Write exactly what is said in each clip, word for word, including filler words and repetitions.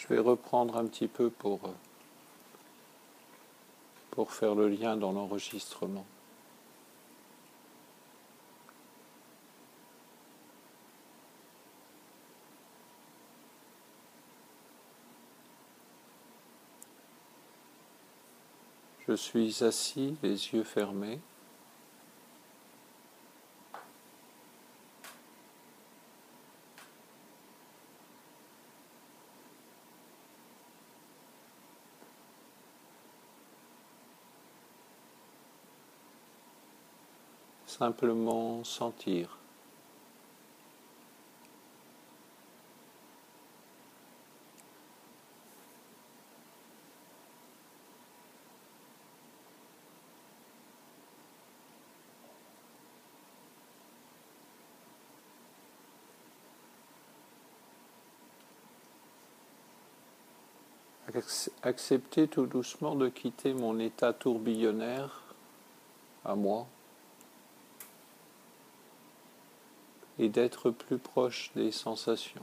Je vais reprendre un petit peu pour, pour faire le lien dans l'enregistrement. Je suis assis, les yeux fermés. Simplement sentir. Accepter tout doucement de quitter mon état tourbillonnaire à moi et d'être plus proche des sensations.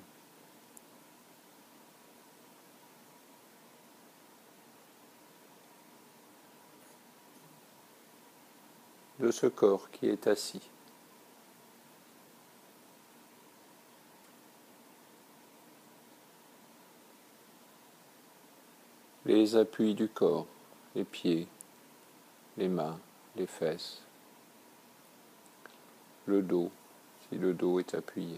De ce corps qui est assis. Les appuis du corps, les pieds, les mains, les fesses, le dos, si le dos est appuyé.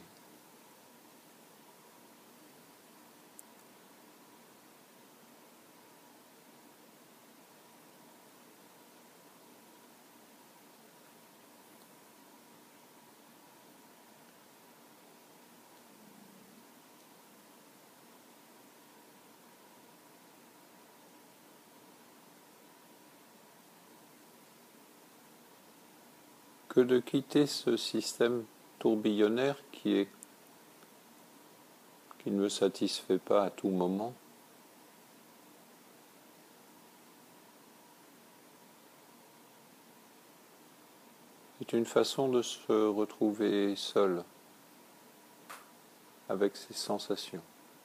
Que de quitter ce système tourbillonnaire qui est qui ne me satisfait pas à tout moment. C'est une façon de se retrouver seul avec ses sensations.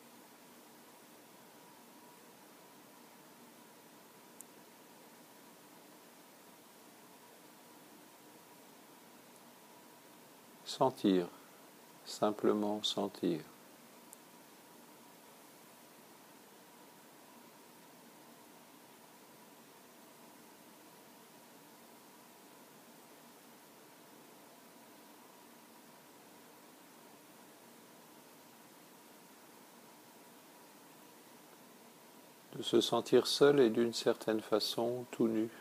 Sentir, simplement sentir. De se sentir seul et d'une certaine façon tout nu.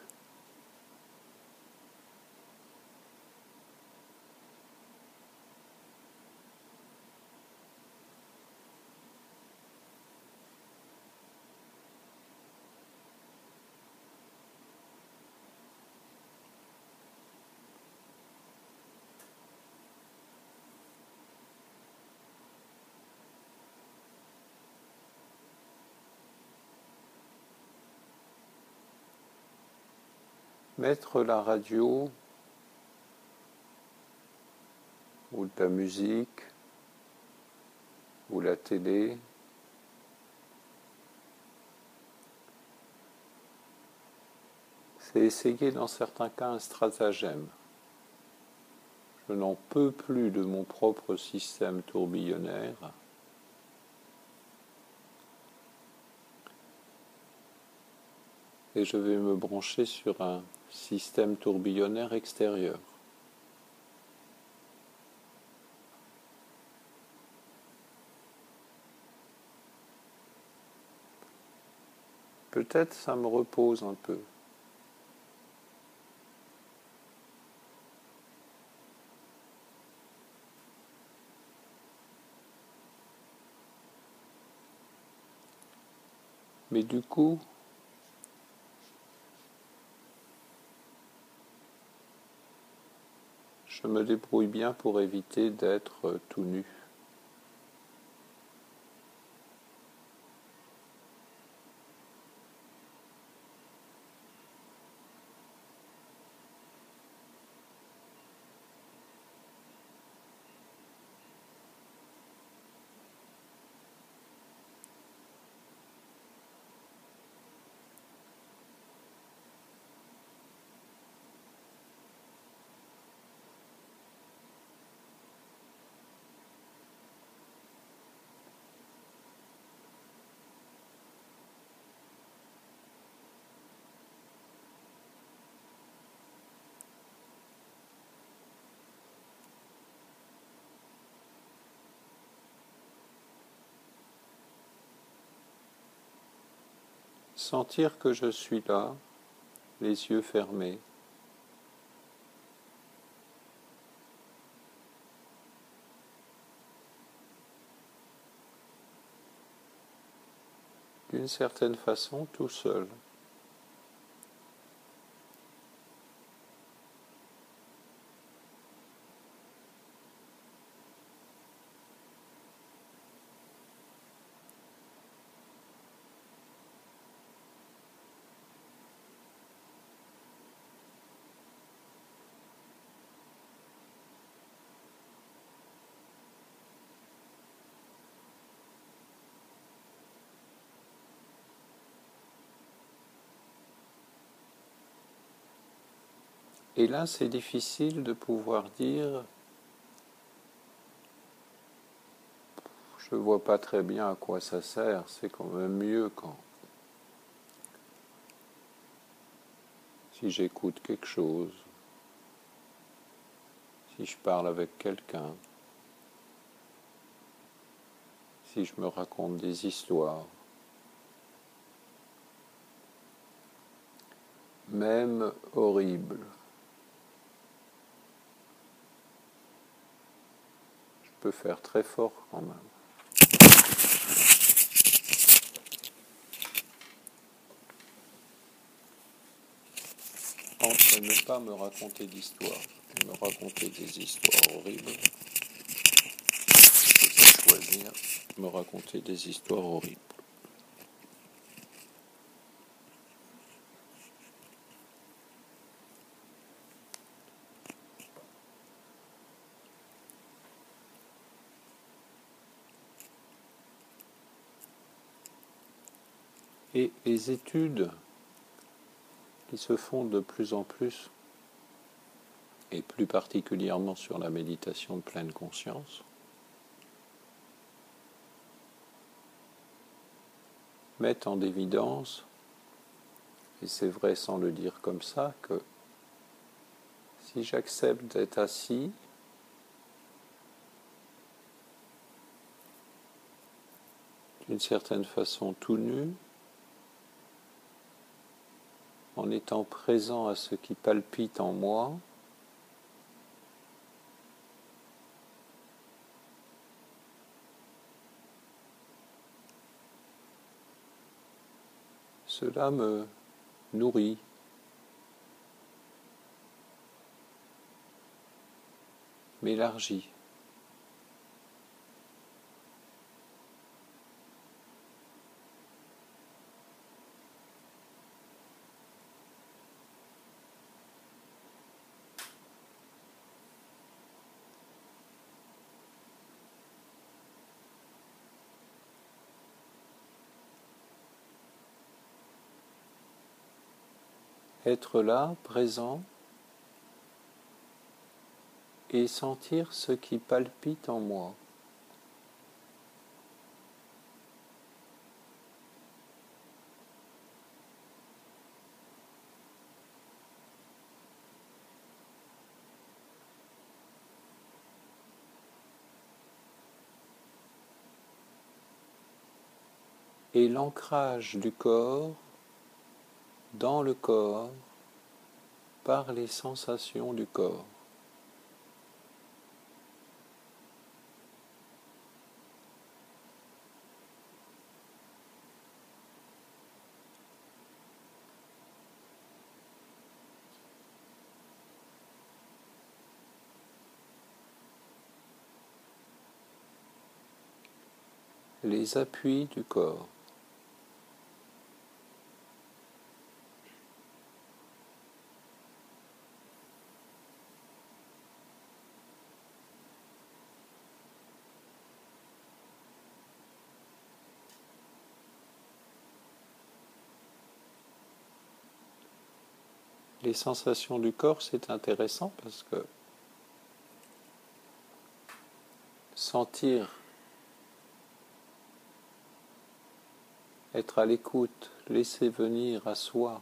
Mettre la radio ou de la musique ou la télé c'est essayer dans certains cas un stratagème. Je n'en peux plus de mon propre système tourbillonnaire. Et je vais me brancher sur un système tourbillonnaire extérieur. Peut-être ça me repose un peu. Mais du coup, je me débrouille bien pour éviter d'être tout nu. Sentir que je suis là, les yeux fermés. D'une certaine façon, tout seul. Et là, c'est difficile de pouvoir dire « je ne vois pas très bien à quoi ça sert », c'est quand même mieux quand si j'écoute quelque chose, si je parle avec quelqu'un, si je me raconte des histoires, même horribles. Je peux faire très fort quand même. Entre ne pas me raconter d'histoires et me raconter des histoires horribles, je vais choisir me raconter des histoires horribles. Et les études qui se font de plus en plus, et plus particulièrement sur la méditation de pleine conscience, mettent en évidence, et c'est vrai sans le dire comme ça, que si j'accepte d'être assis, d'une certaine façon tout nu, en étant présent à ce qui palpite en moi, cela me nourrit. M'élargit. Être là, présent, et sentir ce qui palpite en moi. Et l'ancrage du corps dans le corps par les sensations du corps. Les appuis du corps. Les sensations du corps, c'est intéressant parce que sentir, être à l'écoute, laisser venir à soi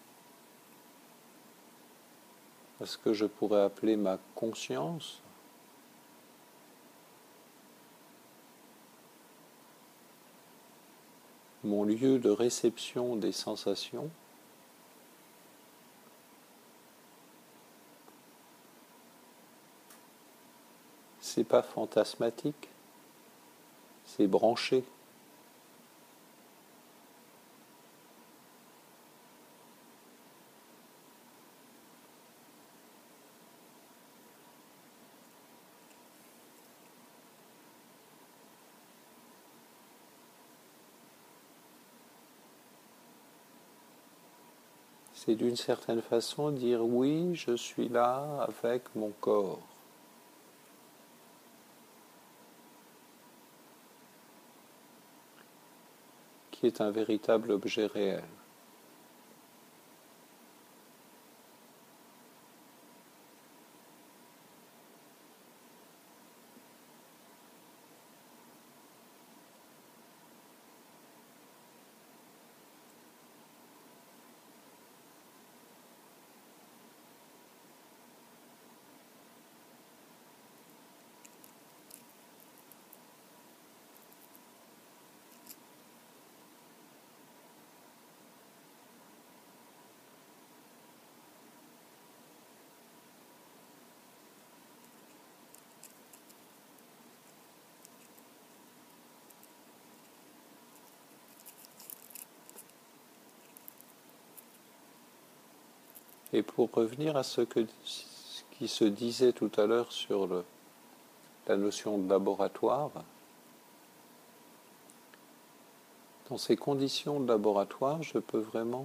à ce que je pourrais appeler ma conscience, mon lieu de réception des sensations, c'est pas fantasmatique, c'est branché. C'est d'une certaine façon dire oui, je suis là avec mon corps. Qui est un véritable objet réel. Et pour revenir à ce, que, ce qui se disait tout à l'heure sur le, la notion de laboratoire, dans ces conditions de laboratoire, je peux vraiment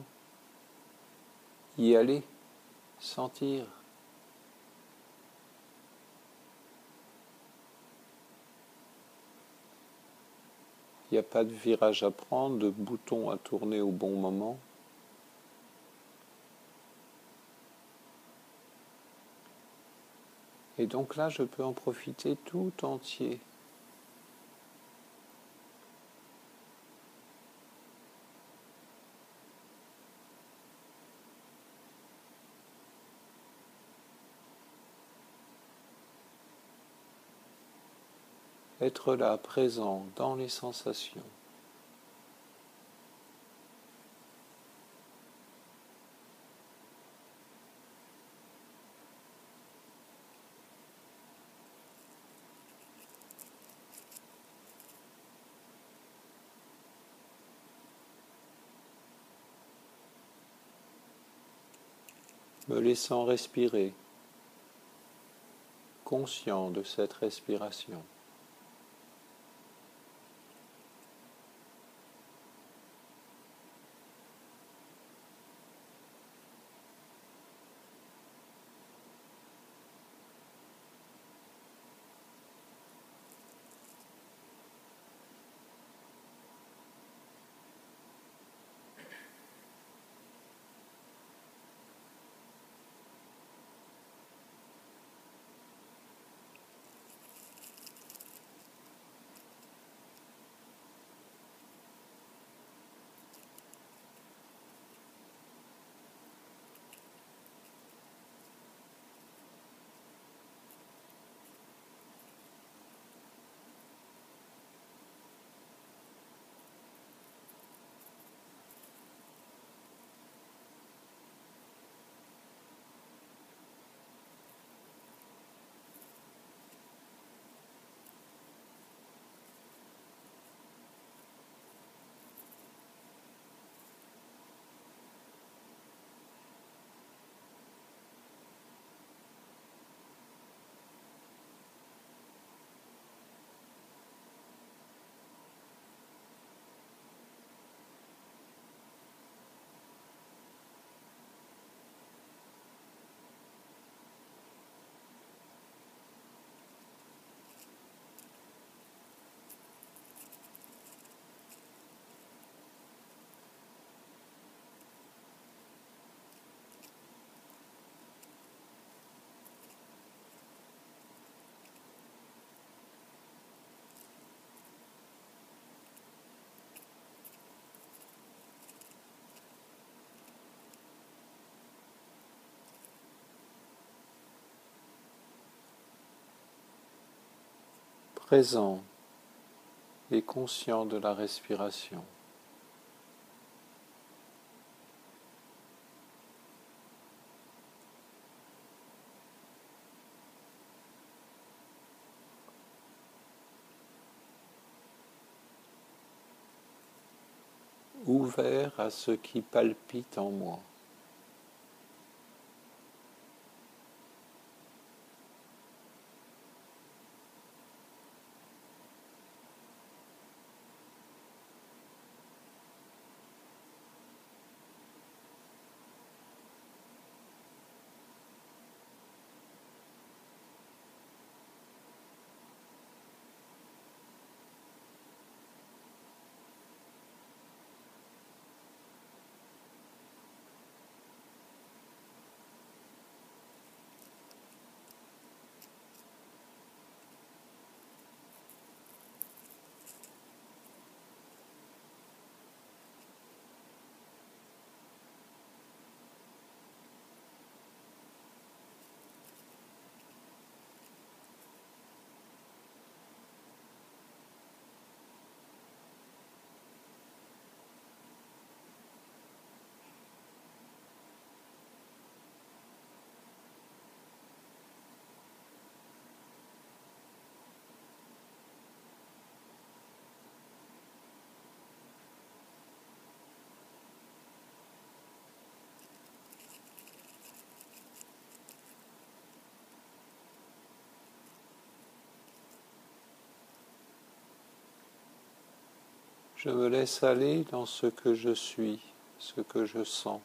y aller, sentir. Il n'y a pas de virage à prendre, de bouton à tourner au bon moment. Et donc là, je peux en profiter tout entier. Être là, présent, dans les sensations. Me laissant respirer, conscient de cette respiration. Présent et conscient de la respiration. ouvert à ce qui palpite en moi. Je me laisse aller dans ce que je suis, ce que je sens.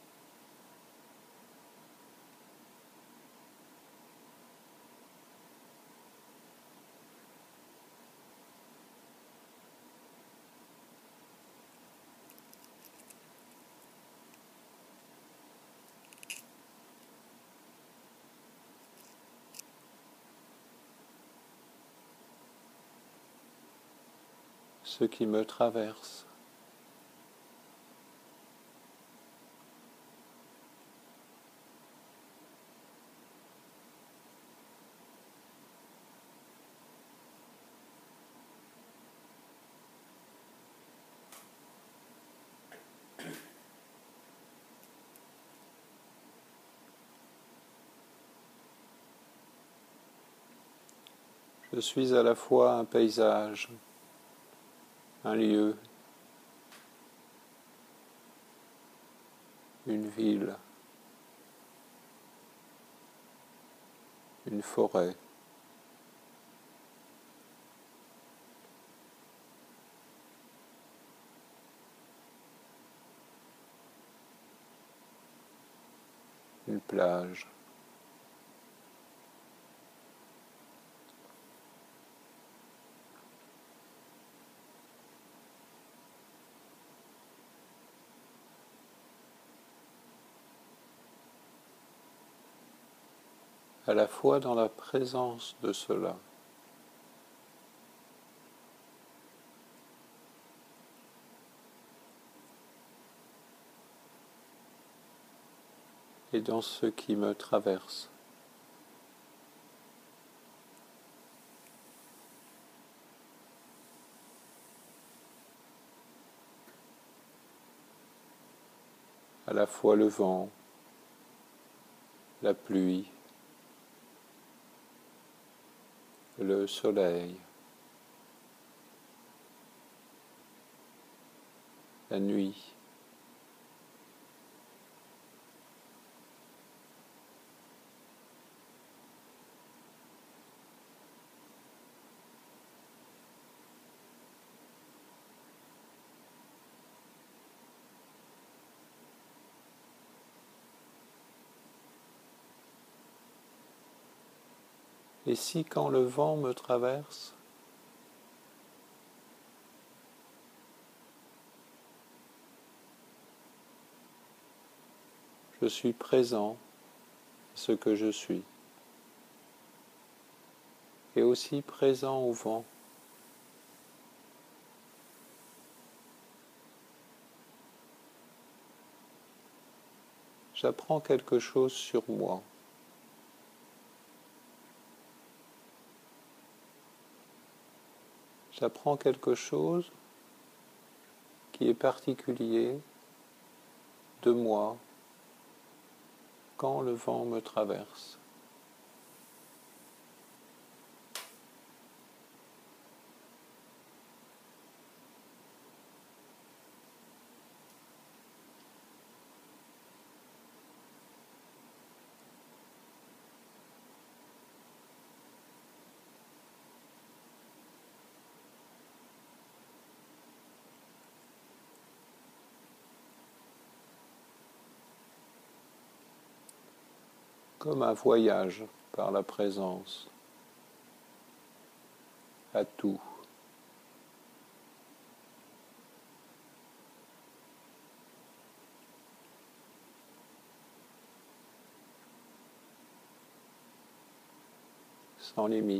Ce qui me traverse. Je suis à la fois un paysage, un lieu, une ville, une forêt. Une plage. À la fois dans la présence de cela. Et dans ce qui me traverse. À la fois le vent, la pluie, le soleil, la nuit. Et si quand le vent me traverse, je suis présent à ce que je suis, et aussi présent au vent. J'apprends quelque chose sur moi. J'apprends quelque chose qui est particulier de moi quand le vent me traverse. comme un voyage par la présence à tout. Sans limite.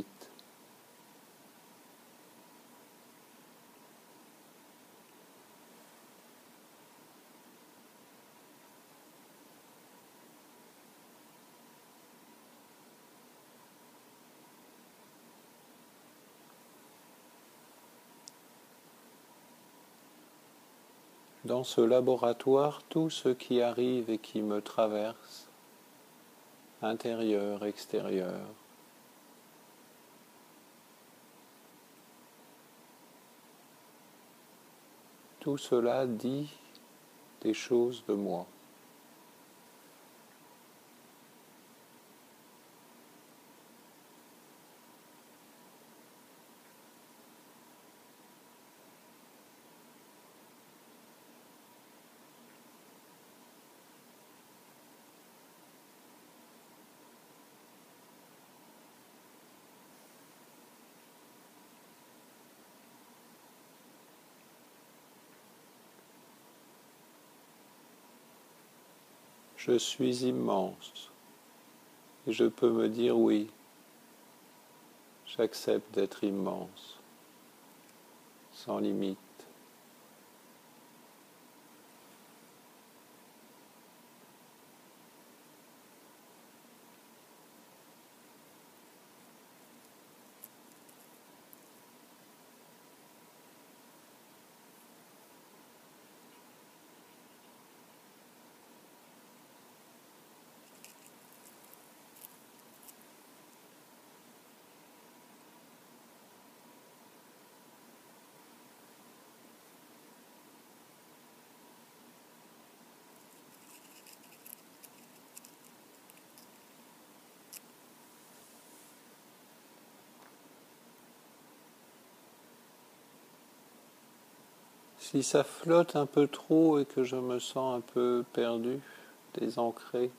Dans ce laboratoire, tout ce qui arrive et qui me traverse, intérieur, extérieur, tout cela dit des choses de moi. Je suis immense et je peux me dire oui, j'accepte d'être immense, sans limite. Si ça flotte un peu trop et que je me sens un peu perdu, désancré,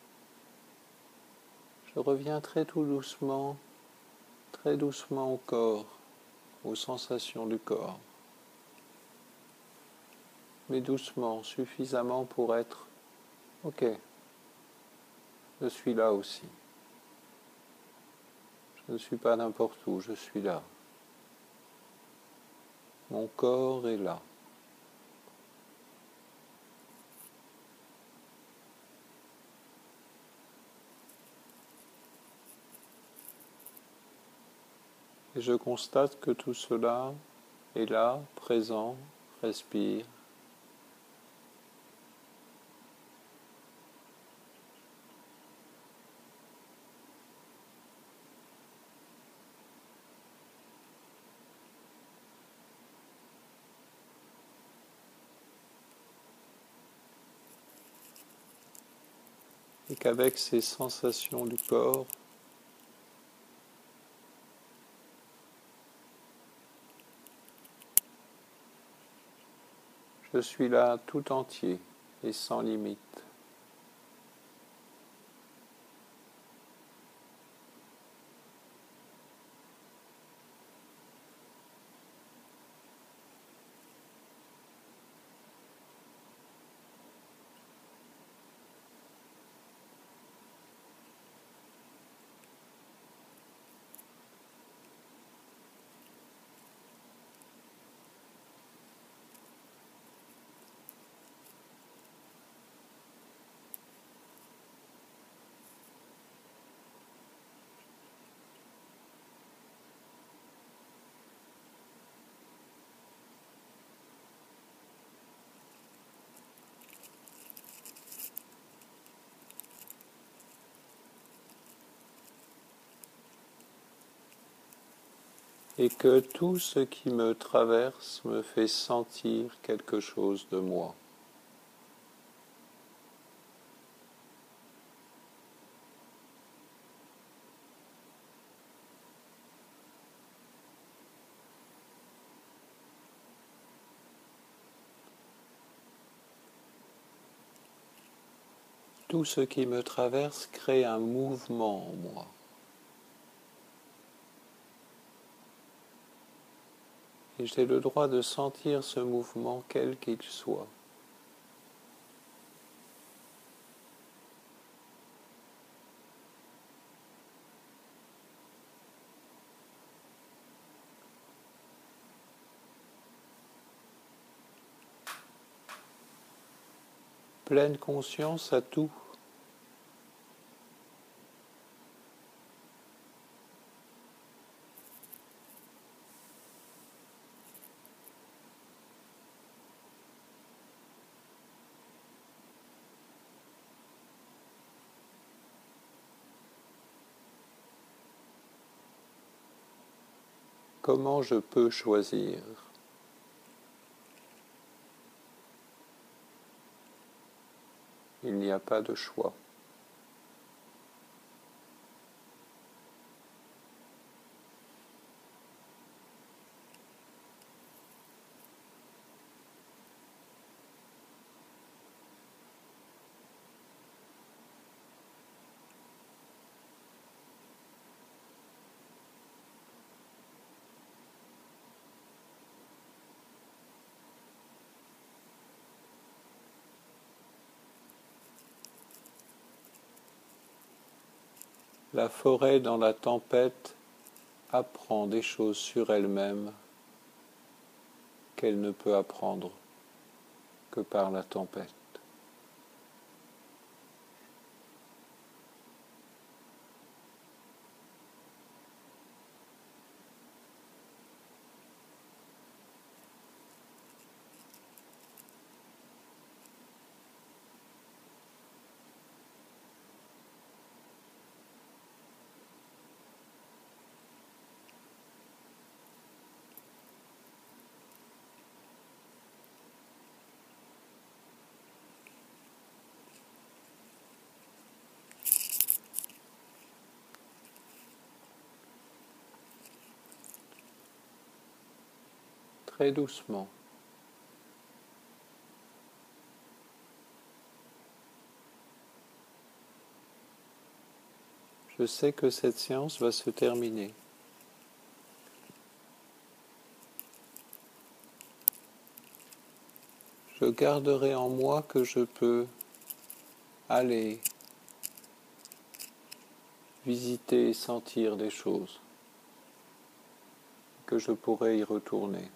je reviendrai tout doucement, très doucement au corps, aux sensations du corps. Mais doucement, suffisamment pour être « ok, je suis là aussi. Je ne suis pas n'importe où, je suis là. Mon corps est là. » Et je constate que tout cela est là, présent, respire. Et qu'avec ces sensations du corps, je suis là tout entier et sans limite. Et que tout ce qui me traverse me fait sentir quelque chose de moi. Tout ce qui me traverse crée un mouvement en moi. Et j'ai le droit de sentir ce mouvement quel qu'il soit. Pleine conscience à tout. Comment je peux choisir? Il n'y a pas de choix. La forêt dans la tempête apprend des choses sur elle-même qu'elle ne peut apprendre que par la tempête. Très doucement. Je sais que cette séance va se terminer. Je garderai en moi que je peux aller visiter et sentir des choses, que je pourrai y retourner.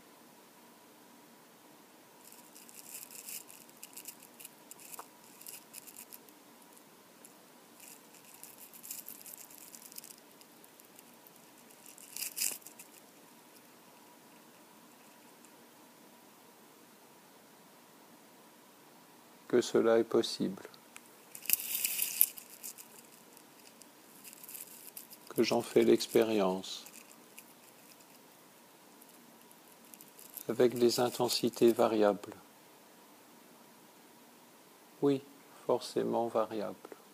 Que cela est possible, que j'en fais l'expérience, avec des intensités variables. Oui, forcément variables.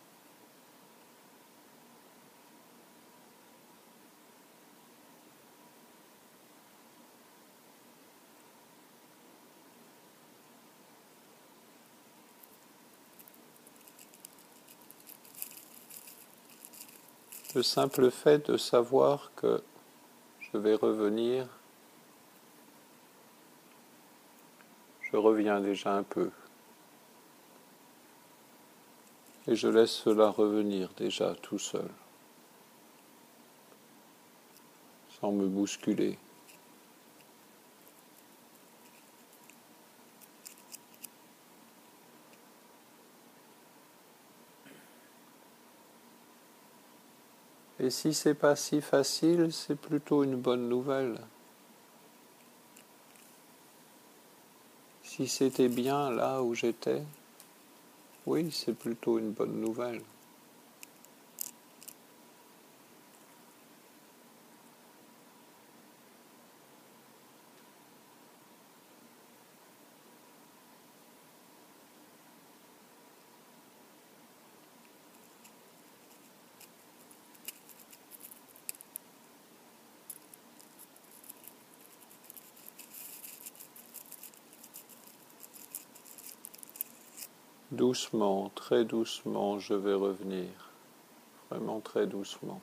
Le simple fait de savoir que je vais revenir, je reviens déjà un peu. Et je laisse cela revenir déjà tout seul, sans me bousculer. Et si c'est pas si facile, c'est plutôt une bonne nouvelle. Si c'était bien là où j'étais, oui, c'est plutôt une bonne nouvelle. Doucement, très doucement, je vais revenir, vraiment très doucement.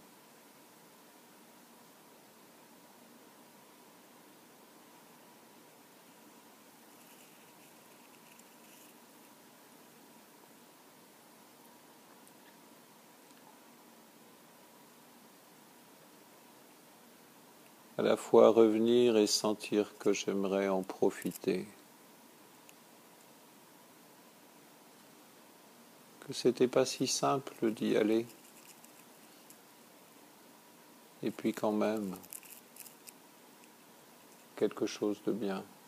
À la fois revenir et sentir que j'aimerais en profiter. Que c'était pas si simple d'y aller. Et puis quand même, quelque chose de bien.